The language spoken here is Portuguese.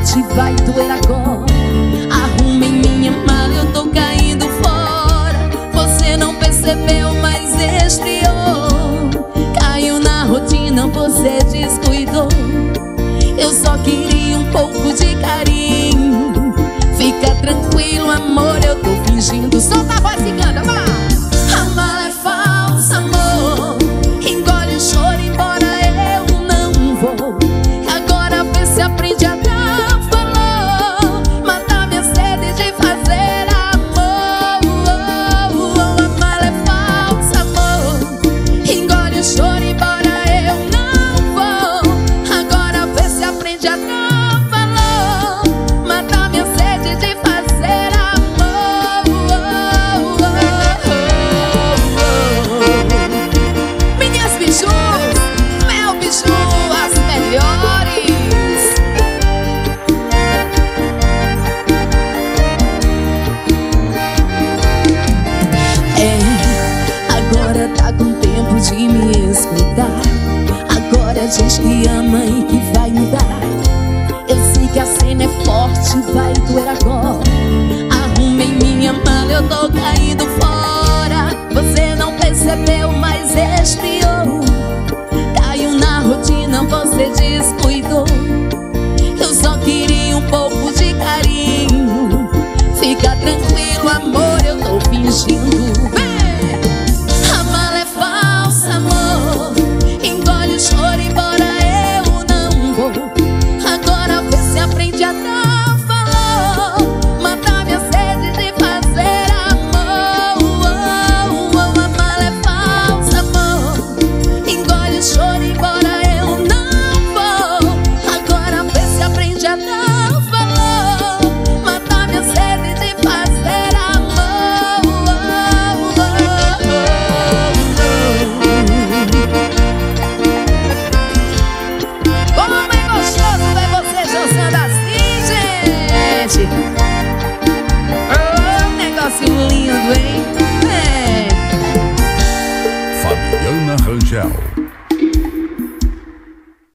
forte, vai doer agora. Arrumem minha mala, eu tô caindo fora. Você não percebeu, mas esfriou. Caiu na rotina, você descuidou. Eu só queria um pouco de carinho. Fica tranquilo, amor, eu tô fingindo. Solta a voz e canta, vai! A mala é falsa, amor. Engole o choro, embora eu não vou. Agora vê se aprende a dar valor. Matar minha sede de fazer amor. A mala é falsa, amor. Engole o choro, embora eu não vou. Agora vê se aprende a dar valor. Matar minha sede de fazer amor. Minhas bijus, meu biju, as melhores. Agora tá com tempo de me escutar. Agora diz que ama e que vai mudar. Eu sei que a cena é forte, vai doer agora. Arrumem minha mala, eu tô caindo fora. Você não percebeu, mas esfriou. Caiu na rotina, você descuidou. Eu só queria um pouco de carinho. Fica tranquilo, amor, eu tô fingindo. A mala é falsa, amor. Engole o choro, embora eu não vou. Agora vê se aprende a dar valor. Matar minha sede de fazer amor. A mala é falsa, amor. Engole o choro, embora eu não vou. Agora vê se aprende a dar valor. Matar minha sede de fazer amor. Como é gostoso ver vocês dançando assim, gente. Oh, negócio lindo, hein? Fabiana Rangel.